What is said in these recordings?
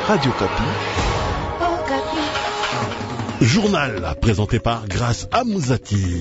Radio Kapi. Journal présenté par Grâce Amzati.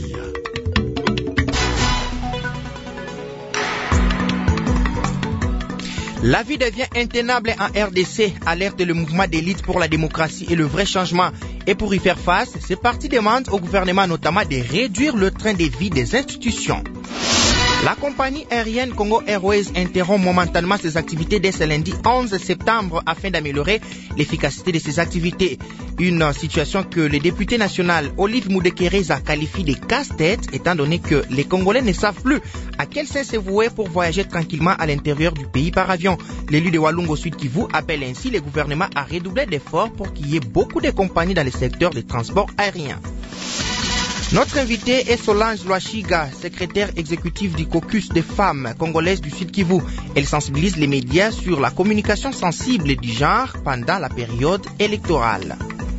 La vie devient intenable en RDC, alerte le mouvement d'élite pour la démocratie et le vrai changement. Et pour y faire face, ces partis demandent au gouvernement notamment de réduire le train de vie des institutions. La compagnie aérienne Congo Airways interrompt momentanément ses activités dès ce lundi 11 septembre afin d'améliorer l'efficacité de ses activités. Une situation que le député national Olive Moudekereza qualifie de casse-tête étant donné que les Congolais ne savent plus à quel sens se vouer pour voyager tranquillement à l'intérieur du pays par avion. L'élu de Walungo Sud Kivu appelle ainsi le gouvernement à redoubler d'efforts pour qu'il y ait beaucoup de compagnies dans le secteur des transports aériens. Notre invité est Solange Lwashiga, secrétaire exécutive du caucus des femmes congolaises du Sud Kivu. Elle sensibilise les médias sur la communication sensible du genre pendant la période électorale.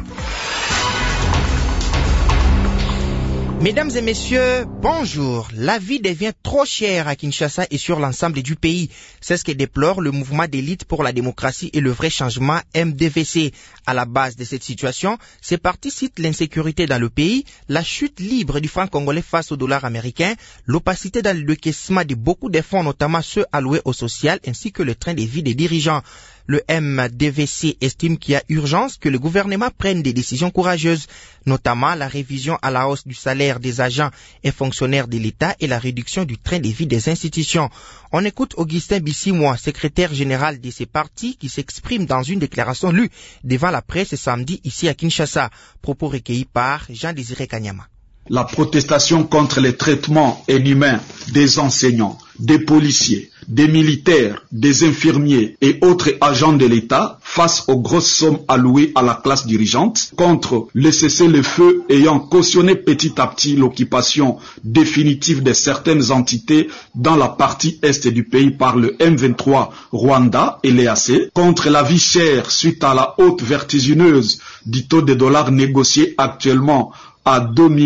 Mesdames et messieurs, bonjour. La vie devient trop chère à Kinshasa et sur l'ensemble du pays. C'est ce que déplore le mouvement d'élite pour la démocratie et le vrai changement MDVC. À la base de cette situation, ces partis citent l'insécurité dans le pays, la chute libre du franc congolais face au dollar américain, l'opacité dans le décaissement de beaucoup de fonds, notamment ceux alloués au social, ainsi que le train de vie des dirigeants. Le MDVC estime qu'il y a urgence que le gouvernement prenne des décisions courageuses, notamment la révision à la hausse du salaire des agents et fonctionnaires de l'État et la réduction du train de vie des institutions. On écoute Augustin Bissimois, secrétaire général de ces partis, qui s'exprime dans une déclaration lue devant la presse samedi ici à Kinshasa. Propos recueillis par Jean-Désiré Kanyama. La protestation contre les traitements inhumains des enseignants, des policiers, des militaires, des infirmiers et autres agents de l'État face aux grosses sommes allouées à la classe dirigeante, contre le cessez-le-feu ayant cautionné petit à petit l'occupation définitive de certaines entités dans la partie est du pays par le M23 Rwanda et l'EAC, contre la vie chère suite à la haute vertigineuse du taux de dollar négocié actuellement à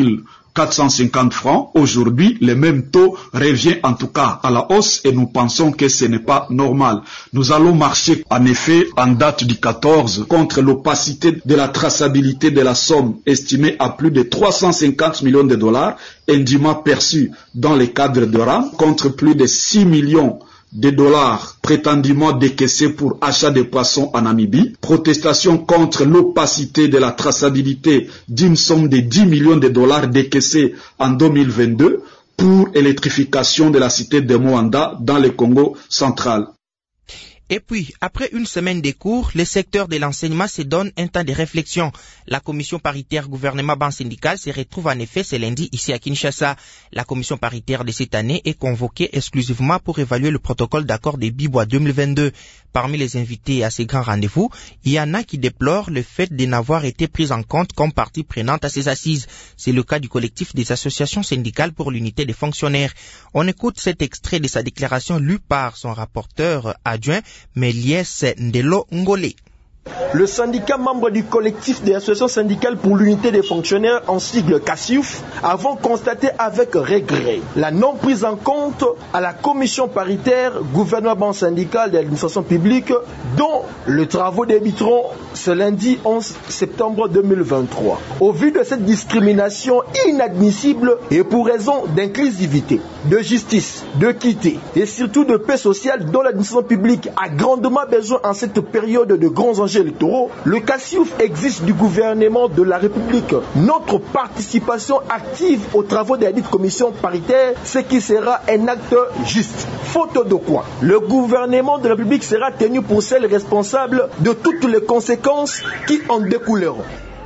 2450 francs. Aujourd'hui, le même taux revient en tout cas à la hausse et nous pensons que ce n'est pas normal. Nous allons marcher en effet en date du 14 contre l'opacité de la traçabilité de la somme estimée à plus de 350 millions de dollars indûment perçus dans le cadre de RAM, contre plus de 6 millions de dollars prétendument décaissés pour achat de poissons en Namibie, protestation contre l'opacité de la traçabilité d'une somme de 10 millions de dollars décaissés en 2022 pour électrification de la cité de Moanda dans le Congo central. Et puis, après une semaine de cours, le secteur de l'enseignement se donne un temps de réflexion. La commission paritaire gouvernement-banque syndicale se retrouve en effet ce lundi ici à Kinshasa. La commission paritaire de cette année est convoquée exclusivement pour évaluer le protocole d'accord des Bibois 2022. Parmi les invités à ces grands rendez-vous, il y en a qui déplorent le fait de n'avoir été pris en compte comme partie prenante à ces assises. C'est le cas du collectif des associations syndicales pour l'unité des fonctionnaires. On écoute cet extrait de sa déclaration lue par son rapporteur adjoint, Méliès Ndelo Ngolé. Le syndicat membre du collectif des associations syndicales pour l'unité des fonctionnaires, en sigle CASSIUF, avons constaté avec regret la non prise en compte à la commission paritaire gouvernement syndical de l'administration publique dont les travaux débuteront ce lundi 11 septembre 2023. Au vu de cette discrimination inadmissible et pour raison d'inclusivité, de justice, d'équité et surtout de paix sociale dont l'administration publique a grandement besoin en cette période de grands enjeux électoraux, le CASSIUF exige du gouvernement de la République notre participation active aux travaux de la dite commission paritaire, ce qui sera un acte juste. Faute de quoi, le gouvernement de la République sera tenu pour seul responsable de toutes les conséquences qui en découleront.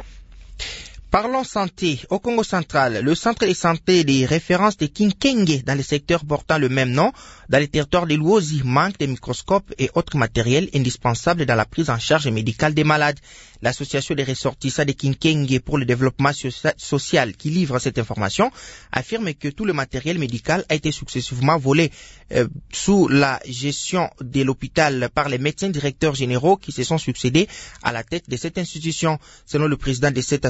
Parlons santé. Au Congo central, le centre de santé des références de Kinkenge dans le secteur portant le même nom, dans les territoires de Luozi, manque de microscopes et autres matériels indispensables dans la prise en charge médicale des malades. L'association des ressortissants de Kinkenge pour le développement social qui livre cette information affirme que tout le matériel médical a été successivement volé sous la gestion de l'hôpital par les médecins directeurs généraux qui se sont succédés à la tête de cette institution. Selon le président de cette association,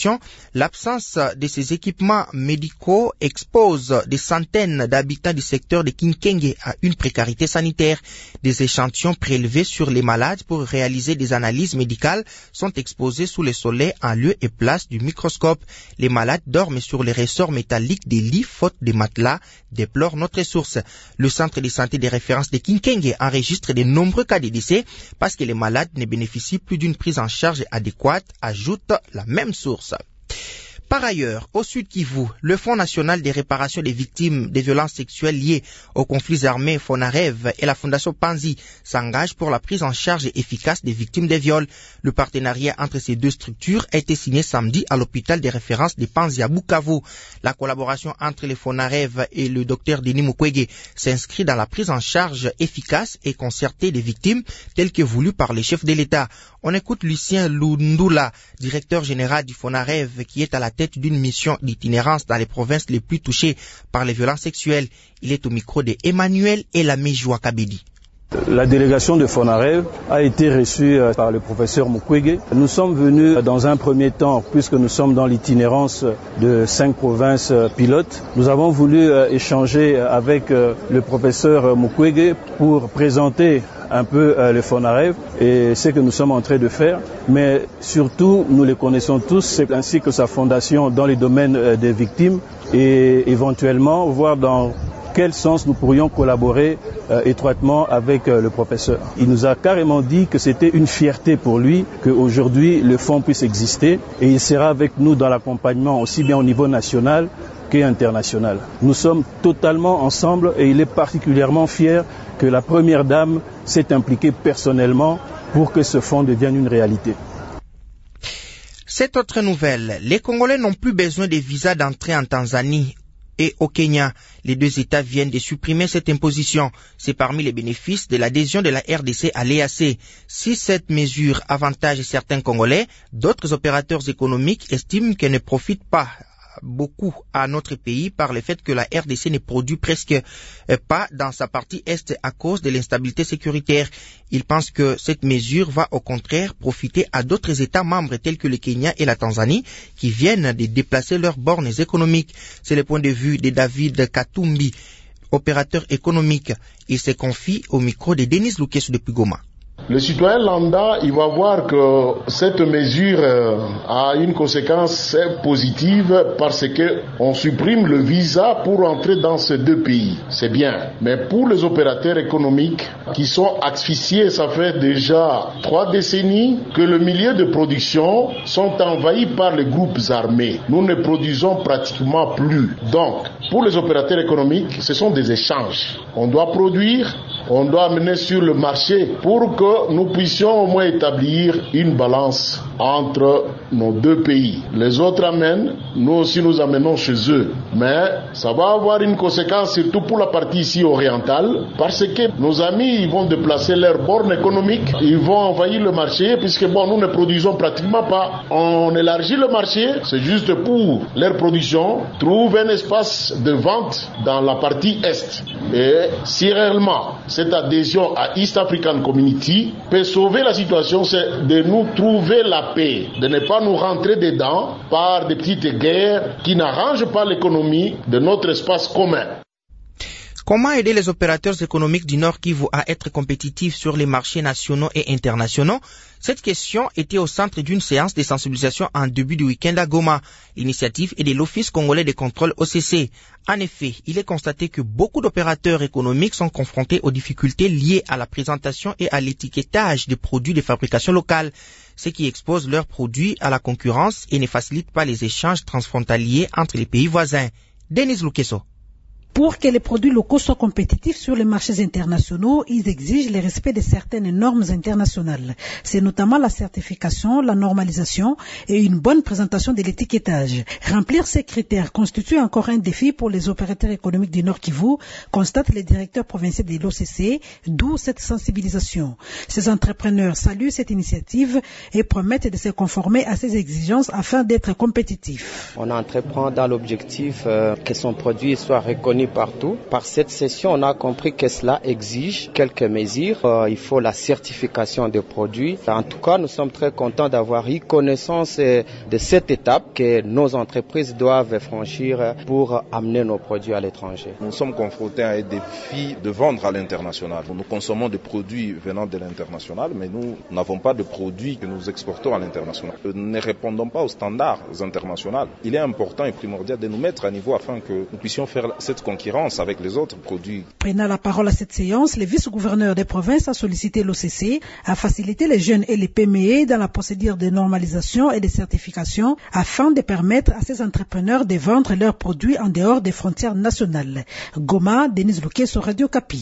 l'éducation, l'absence de ces équipements médicaux expose des centaines d'habitants du secteur de Kinkenge à une précarité sanitaire. Des échantillons prélevés sur les malades pour réaliser des analyses médicales sont exposés sous le soleil en lieu et place du microscope. Les malades dorment sur les ressorts métalliques des lits faute de matelas, déplore notre source. Le centre de santé des références de Kinkenge enregistre de nombreux cas de décès parce que les malades ne bénéficient plus d'une prise en charge adéquate, ajoute la même source. Par ailleurs, au Sud Kivu, le Fonds national de réparation des victimes des violences sexuelles liées aux conflits armés FONAREV et la Fondation Panzi s'engagent pour la prise en charge efficace des victimes des viols. Le partenariat entre ces deux structures a été signé samedi à l'hôpital de référence de Panzi à Bukavu. La collaboration entre les FONAREV et le Dr Denis Mukwege s'inscrit dans la prise en charge efficace et concertée des victimes telle que voulue par les chefs de l'État. On écoute Lucien Lundula, directeur général du FONAREV, qui est à la tête d'une mission d'itinérance dans les provinces les plus touchées par les violences sexuelles. Il est au micro de Emmanuel Elamejoua Kabedi. La délégation de FONAREV a été reçue par le professeur Mukwege. Nous sommes venus dans un premier temps, puisque nous sommes dans l'itinérance de 5 provinces pilotes. Nous avons voulu échanger avec le professeur Mukwege pour présenter un peu le FONAREV et ce que nous sommes en train de faire. Mais surtout, nous les connaissons tous, ainsi que sa fondation dans les domaines des victimes et éventuellement voir dans quel sens nous pourrions collaborer étroitement avec le professeur. Il nous a carrément dit que c'était une fierté pour lui qu'aujourd'hui le fonds puisse exister et il sera avec nous dans l'accompagnement aussi bien au niveau national qu'international. Nous sommes totalement ensemble et il est particulièrement fier que la première dame s'est impliquée personnellement pour que ce fonds devienne une réalité. Cette autre nouvelle, les Congolais n'ont plus besoin de visas d'entrée en Tanzanie et au Kenya. Les deux États viennent de supprimer cette imposition. C'est parmi les bénéfices de l'adhésion de la RDC à l'EAC. Si cette mesure avantage certains Congolais, d'autres opérateurs économiques estiment qu'elle ne profite pas beaucoup à notre pays par le fait que la RDC ne produit presque pas dans sa partie est à cause de l'instabilité sécuritaire. Ils pensent que cette mesure va au contraire profiter à d'autres États membres tels que le Kenya et la Tanzanie qui viennent de déplacer leurs bornes économiques. C'est le point de vue de David Katumbi, opérateur économique. Il se confie au micro de Denis Lukesu depuis Goma. Le citoyen lambda, il va voir que cette mesure a une conséquence positive parce que on supprime le visa pour entrer dans ces deux pays. C'est bien. Mais pour les opérateurs économiques qui sont asphyxiés, ça fait déjà 3 décennies que le milieu de production sont envahis par les groupes armés. Nous ne produisons pratiquement plus. Donc, pour les opérateurs économiques, ce sont des échanges. On doit produire, on doit amener sur le marché pour que nous puissions au moins établir une balance entre nos deux pays. Les autres amènent, nous aussi nous amenons chez eux. Mais ça va avoir une conséquence surtout pour la partie ici orientale parce que nos amis ils vont déplacer leurs bornes économiques, ils vont envahir le marché puisque nous ne produisons pratiquement pas. On élargit le marché, c'est juste pour leur production, trouve un espace de vente dans la partie Est. Et si réellement cette adhésion à East African Community peut sauver la situation, c'est de nous trouver la paix, de ne pas nous rentrer dedans par des petites guerres qui n'arrangent pas l'économie de notre espace commun. Comment aider les opérateurs économiques du Nord Kivu à être compétitifs sur les marchés nationaux et internationaux? Cette question était au centre d'une séance de sensibilisation en début du week-end à Goma. L'initiative est de l'Office congolais de contrôle OCC. En effet, il est constaté que beaucoup d'opérateurs économiques sont confrontés aux difficultés liées à la présentation et à l'étiquetage des produits de fabrication locale, ce qui expose leurs produits à la concurrence et ne facilite pas les échanges transfrontaliers entre les pays voisins. Denis Lukeso. Pour que les produits locaux soient compétitifs sur les marchés internationaux, ils exigent le respect de certaines normes internationales. C'est notamment la certification, la normalisation et une bonne présentation de l'étiquetage. Remplir ces critères constitue encore un défi pour les opérateurs économiques du Nord Kivu, constate le directeur provincial de l'OCC, d'où cette sensibilisation. Ces entrepreneurs saluent cette initiative et promettent de se conformer à ces exigences afin d'être compétitifs. On entreprend dans l'objectif que son produit soit reconnu partout. Par cette session, on a compris que cela exige quelques mesures. Il faut la certification des produits. En tout cas, nous sommes très contents d'avoir eu connaissance de cette étape que nos entreprises doivent franchir pour amener nos produits à l'étranger. Nous sommes confrontés à un défi de vendre à l'international. Nous consommons des produits venant de l'international, mais nous n'avons pas de produits que nous exportons à l'international. Nous ne répondons pas aux standards internationaux. Il est important et primordial de nous mettre à niveau afin que nous puissions faire cette concurrence avec les autres produits. Prenant la parole à cette séance, le vice-gouverneur des provinces a sollicité l'OCC à faciliter les jeunes et les PME dans la procédure de normalisation et de certification afin de permettre à ces entrepreneurs de vendre leurs produits en dehors des frontières nationales. Goma, Denise Louquet sur Radio Kapi.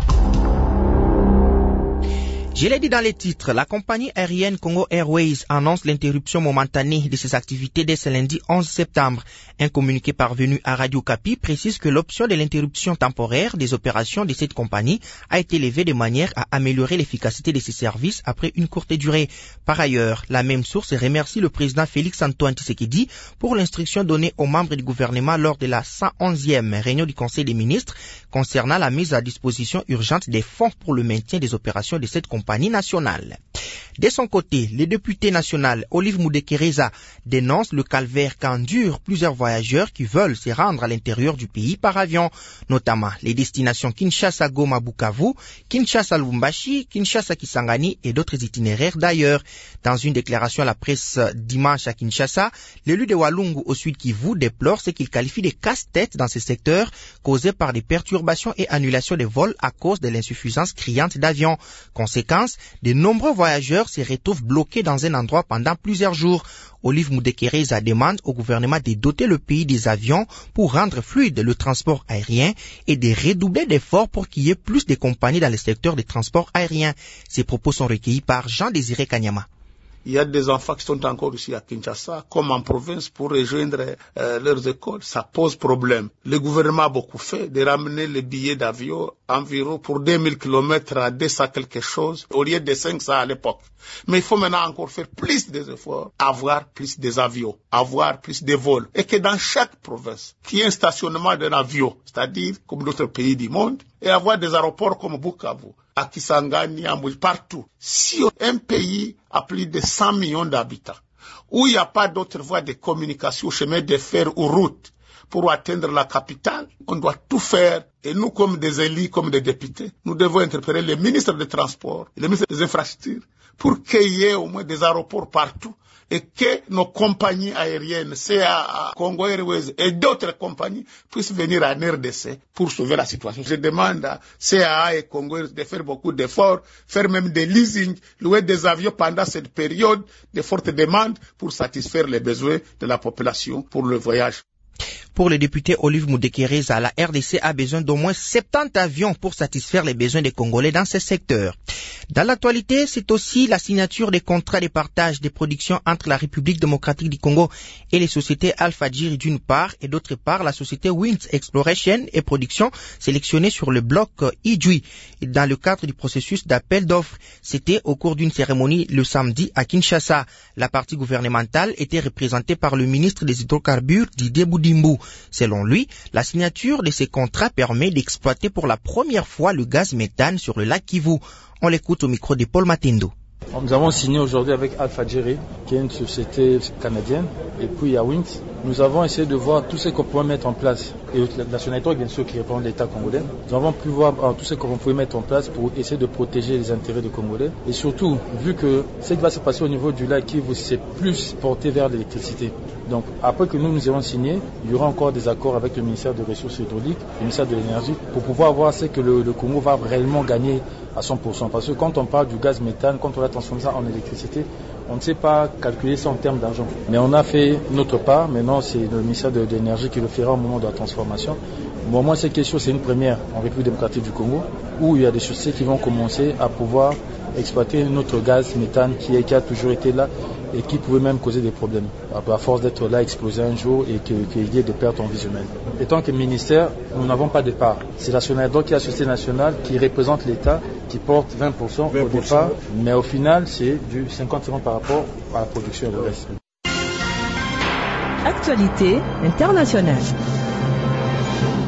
Je l'ai dit dans les titres, la compagnie aérienne Congo Airways annonce l'interruption momentanée de ses activités dès ce lundi 11 septembre. Un communiqué parvenu à Radio Kapi précise que l'option de l'interruption temporaire des opérations de cette compagnie a été levée de manière à améliorer l'efficacité de ses services après une courte durée. Par ailleurs, la même source remercie le président Félix Antoine Tshisekedi pour l'instruction donnée aux membres du gouvernement lors de la 111e réunion du Conseil des ministres concernant la mise à disposition urgente des fonds pour le maintien des opérations de cette compagnie nationale. De son côté, le député national Olive Mudekereza dénonce le calvaire qu'endurent plusieurs voyageurs qui veulent se rendre à l'intérieur du pays par avion, notamment les destinations Kinshasa-Goma-Bukavu, Kinshasa-Lubumbashi, Kinshasa-Kisangani et d'autres itinéraires d'ailleurs. Dans une déclaration à la presse dimanche à Kinshasa, l'élu de Walungu au Sud Kivu déplore ce qu'il qualifie de casse-tête dans ce secteur causés par des perturbations et annulations de vols à cause de l'insuffisance criante d'avions. Conséquence, de nombreux voyageurs se retrouvent bloqués dans un endroit pendant plusieurs jours. Olive Mudekereza demande au gouvernement de doter le pays des avions pour rendre fluide le transport aérien et de redoubler d'efforts pour qu'il y ait plus de compagnies dans le secteur des transports aériens. Ces propos sont recueillis par Jean-Désiré Kanyama. Il y a des enfants qui sont encore ici à Kinshasa, comme en province, pour rejoindre leurs écoles. Ça pose problème. Le gouvernement a beaucoup fait de ramener les billets d'avion environ pour 2000 km à 200 quelque chose, au lieu de 500 à l'époque. Mais il faut maintenant encore faire plus des efforts, avoir plus des avions, avoir plus de vols. Et que dans chaque province, qu'il y ait un stationnement d'un avion, c'est-à-dire comme d'autres pays du monde, et avoir des aéroports comme Bukavu, à Kisangani, à Mouj, partout. Si un pays a plus de 100 millions d'habitants, où il n'y a pas d'autre voie de communication, chemin de fer ou route, pour atteindre la capitale, on doit tout faire. Et nous, comme des élus, comme des députés, nous devons interpeller les ministres des Transports, les ministres des Infrastructures, pour qu'il y ait au moins des aéroports partout et que nos compagnies aériennes, CAA, Congo Airways et d'autres compagnies puissent venir en RDC pour sauver la situation. Je demande à CAA et Congo Airways de faire beaucoup d'efforts, faire même des leasing, louer des avions pendant cette période de forte demande pour satisfaire les besoins de la population pour le voyage. Pour le député Olive Mudekereza, la RDC a besoin d'au moins 70 avions pour satisfaire les besoins des Congolais dans ce secteur. Dans l'actualité, c'est aussi la signature des contrats de partage des productions entre la République démocratique du Congo et les sociétés Alpha-Djiri d'une part et d'autre part la société Winds Exploration et Production sélectionnée sur le bloc Idjui dans le cadre du processus d'appel d'offres. C'était au cours d'une cérémonie le samedi à Kinshasa. La partie gouvernementale était représentée par le ministre des Hydrocarbures Didier Boudimbu. Selon lui, la signature de ces contrats permet d'exploiter pour la première fois le gaz méthane sur le lac Kivu. On l'écoute au micro de Paul Matendo. Nous avons signé aujourd'hui avec Alpha-Djiri, qui est une société canadienne, et puis à Winds. Nous avons essayé de voir tout ce qu'on pouvait mettre en place. Et la nationalité, bien sûr, qui répond à l'État congolais. Nous avons pu voir tout ce qu'on pouvait mettre en place pour essayer de protéger les intérêts des Congolais. Et surtout, vu que ce qui va se passer au niveau du lac Kivu, c'est plus porté vers l'électricité. Donc, après que nous avons signé, il y aura encore des accords avec le ministère des Ressources hydrauliques, le ministère de l'Énergie, pour pouvoir voir ce que le Congo va réellement gagner à 100%. Parce que quand on parle du gaz méthane, quand on va transformer ça en électricité, on ne sait pas calculer ça en termes d'argent. Mais on a fait notre part. Maintenant, c'est le ministère de l'Énergie qui le fera au moment de la transformation. Bon, moi, cette question, c'est une première en République démocratique du Congo, où il y a des sociétés qui vont commencer à pouvoir exploiter notre gaz méthane qui a toujours été là et qui pouvait même causer des problèmes. À force d'être là, exploser un jour et qu'il y ait des pertes en vie humaine. Et tant que ministère, nous n'avons pas de part. C'est la SONAED, donc il y a la société nationale qui représente l'État, qui porte 20% au départ, mais au final, c'est du 50% par rapport à la production et le reste. Actualité internationale.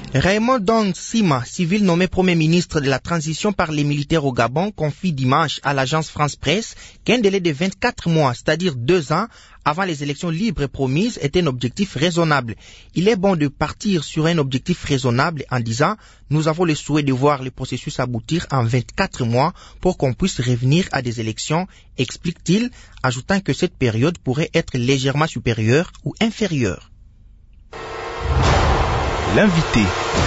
Raymond Dong Sima, civil nommé Premier ministre de la transition par les militaires au Gabon, confie dimanche à l'agence France Presse qu'un délai de 24 mois, c'est-à-dire 2 ans, avant les élections libres promises, est un objectif raisonnable. Il est bon de partir sur un objectif raisonnable en disant « Nous avons le souhait de voir le processus aboutir en 24 mois pour qu'on puisse revenir à des élections », explique-t-il, ajoutant que cette période pourrait être légèrement supérieure ou inférieure. L'invité.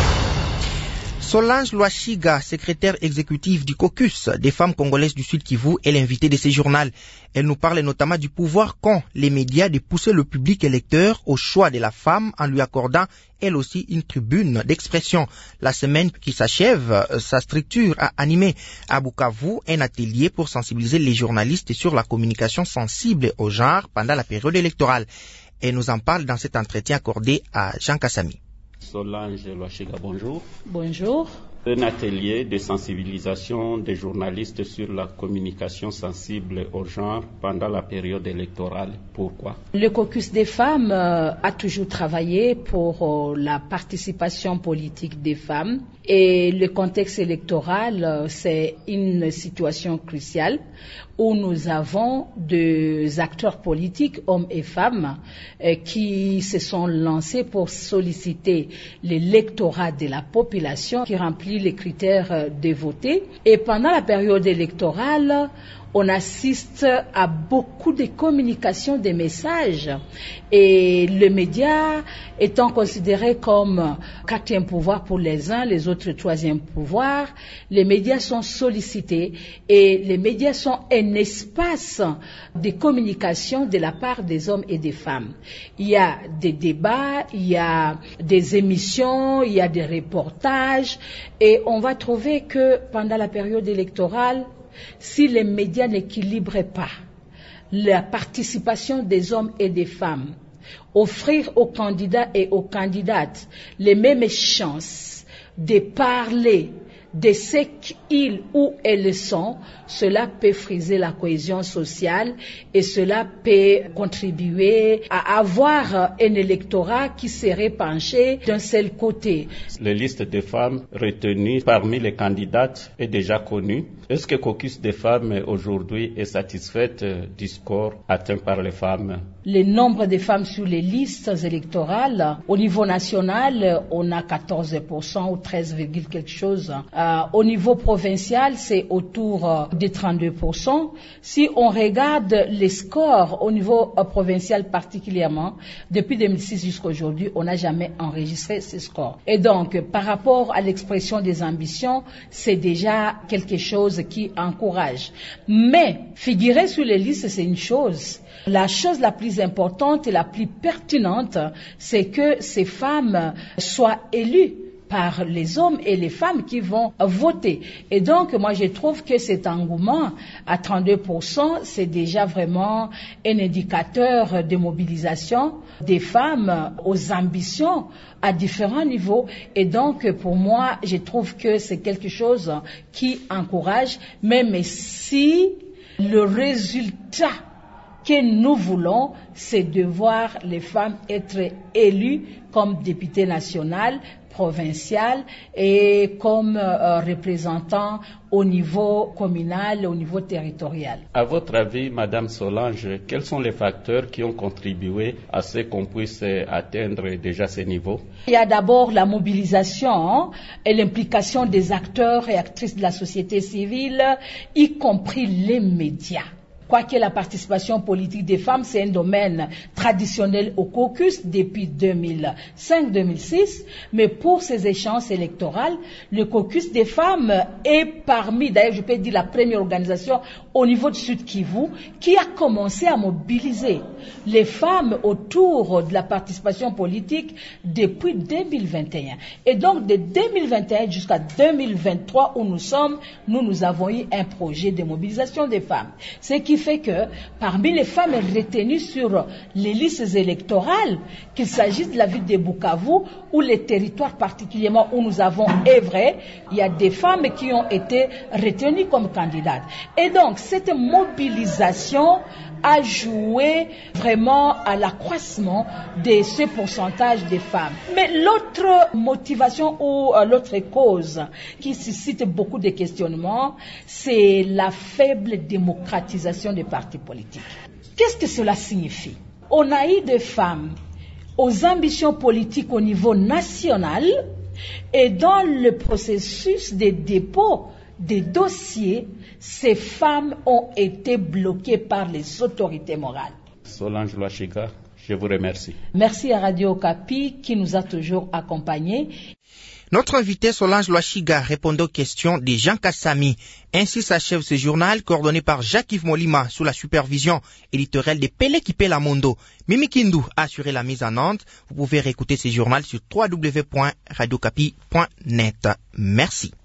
Solange Loachiga, secrétaire exécutive du caucus des femmes congolaises du Sud Kivu, est l'invitée de ce journal. Elle nous parle notamment du pouvoir qu'ont les médias de pousser le public électeur au choix de la femme en lui accordant elle aussi une tribune d'expression. La semaine qui s'achève, sa structure a animé à Bukavu un atelier pour sensibiliser les journalistes sur la communication sensible au genre pendant la période électorale. Elle nous en parle dans cet entretien accordé à Jean Kassami. Solange Loachiga, bonjour. Bonjour. Un atelier de sensibilisation des journalistes sur la communication sensible au genre pendant la période électorale. Pourquoi? Le caucus des femmes a toujours travaillé pour la participation politique des femmes et le contexte électoral, c'est une situation cruciale où nous avons des acteurs politiques, hommes et femmes, qui se sont lancés pour solliciter l'électorat de la population qui remplit les critères de voter. Et pendant la période électorale, on assiste à beaucoup de communication des messages et le média étant considéré comme quatrième pouvoir pour les uns, les autres troisième pouvoir, les médias sont sollicités et les médias sont un espace de communication de la part des hommes et des femmes. Il y a des débats, il y a des émissions, il y a des reportages et on va trouver que pendant la période électorale, si les médias n'équilibraient pas la participation des hommes et des femmes, offrir aux candidats et aux candidates les mêmes chances de parler de ce qu'ils ou elles sont, cela peut friser la cohésion sociale et cela peut contribuer à avoir un électorat qui serait penché d'un seul côté. La liste des femmes retenues parmi les candidates est déjà connue. Est-ce que le caucus des femmes aujourd'hui est satisfaite du score atteint par les femmes? Le nombre de femmes sur les listes électorales, au niveau national, on a 14% ou 13, quelque chose. Au niveau provincial, c'est autour de 32%. Si on regarde les scores au niveau provincial particulièrement, depuis 2006 jusqu'à aujourd'hui, on n'a jamais enregistré ces scores. Et donc, par rapport à l'expression des ambitions, c'est déjà quelque chose qui encourage. Mais figurer sur les listes, c'est une chose. La chose la plus importante et la plus pertinente, c'est que ces femmes soient élues par les hommes et les femmes qui vont voter. Et donc, moi, je trouve que cet engouement à 32%, c'est déjà vraiment un indicateur de mobilisation des femmes aux ambitions à différents niveaux. Et donc, pour moi, je trouve que c'est quelque chose qui encourage, même si le résultat que nous voulons, c'est de voir les femmes être élues comme députées nationales, provinciales et comme représentants au niveau communal et au niveau territorial. À votre avis, Madame Solange, quels sont les facteurs qui ont contribué à ce qu'on puisse atteindre déjà ces niveaux? Il y a d'abord la mobilisation et l'implication des acteurs et actrices de la société civile, y compris les médias. Quoique la participation politique des femmes, c'est un domaine traditionnel au caucus depuis 2005-2006, mais pour ces échéances électorales, le caucus des femmes est parmi, d'ailleurs je peux dire la première organisation au niveau du Sud Kivu, qui a commencé à mobiliser les femmes autour de la participation politique depuis 2021. Et donc de 2021 jusqu'à 2023 où nous sommes, nous avons eu un projet de mobilisation des femmes. Ce qui qui fait que parmi les femmes retenues sur les listes électorales, qu'il s'agisse de la ville de Bukavu ou les territoires particulièrement où nous avons œuvré, il y a des femmes qui ont été retenues comme candidates. Et donc, cette mobilisation a joué vraiment à l'accroissement de ce pourcentage de femmes. Mais l'autre motivation ou l'autre cause qui suscite beaucoup de questionnements, c'est la faible démocratisation des partis politiques. Qu'est-ce que cela signifie? On a eu des femmes aux ambitions politiques au niveau national et dans le processus de dépôt des dossiers, ces femmes ont été bloquées par les autorités morales. Solange Lwashiga, je vous remercie. Merci à Radio Okapi qui nous a toujours accompagnés. Notre invité Solange Lwashiga répondait aux questions de Jean Kassami. Ainsi s'achève ce journal coordonné par Jacques-Yves Molima sous la supervision éditoriale de Pele Kipela Mondo. Mimi Kindu a assuré la mise en onde. Vous pouvez réécouter ce journal sur www.radiokapi.net. Merci.